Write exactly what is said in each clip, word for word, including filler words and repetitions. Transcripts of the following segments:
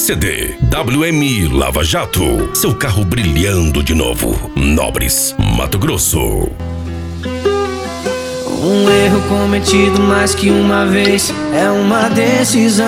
C D W M Lava Jato, seu carro brilhando de novo. Nobres, Mato Grosso. Um erro cometido mais que uma vez é uma decisão.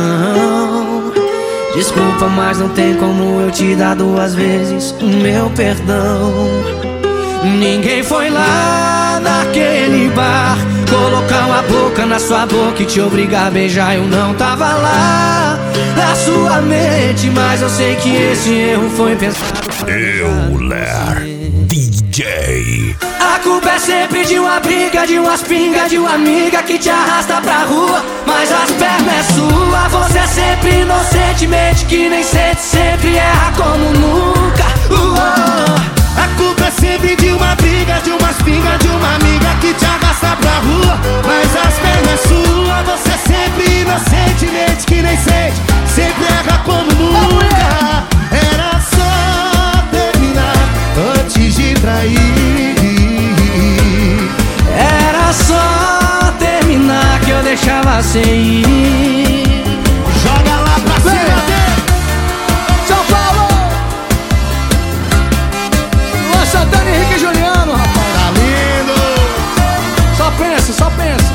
Desculpa, mas não tem como eu te dar duas vezes o meu perdão. Ninguém foi lá naquele bar colocar uma boca na sua boca e te obrigar a beijar. Eu não tava lá na sua mente, mas eu sei que esse erro foi pensado. Euler D J. A culpa é sempre de uma briga, de umas pingas, de uma amiga que te arrasta pra rua, mas as pernas é sua. Você é sempre inocentemente que nem sente, sempre erra como nunca. Uou. A culpa é sempre de uma briga, de umas pingas, de uma amiga que te arrasta pra rua, mas as pernas é sua. Você é sempre inocentemente que nem sente, sempre erra como nunca. Era só terminar antes de trair. Era só terminar que eu deixava sem ir. Joga lá pra cima dele. São Paulo! Luan Santana e Henrique Juliano, rapaz. Tá lindo. Só pensa, só pensa.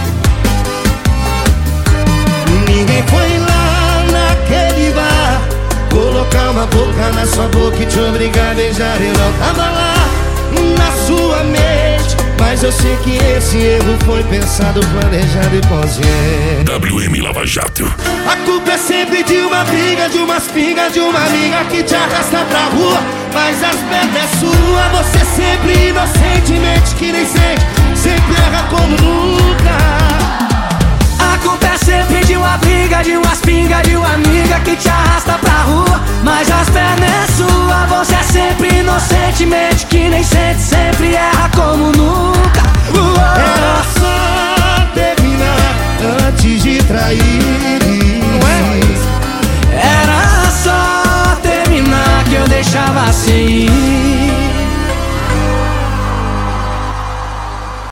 Ninguém foi lá naquele bar colocar uma boca na sua boca e te obrigar a beijar. Eu não tava lá na sua mente, mas eu sei que esse erro foi pensado, planejado e consciente. W M Lava Jato. A culpa é sempre de uma briga, de umas pingas, de uma amiga que te arrasta pra rua, mas as pernas é sua. Você é sempre inocentemente que nem sente, sempre erra como nunca. A culpa é sempre de uma briga, de umas pingas, de uma amiga que te arrasta pra rua, mas as pernas é sua. Você é sempre inocentemente que nem sente, sempre é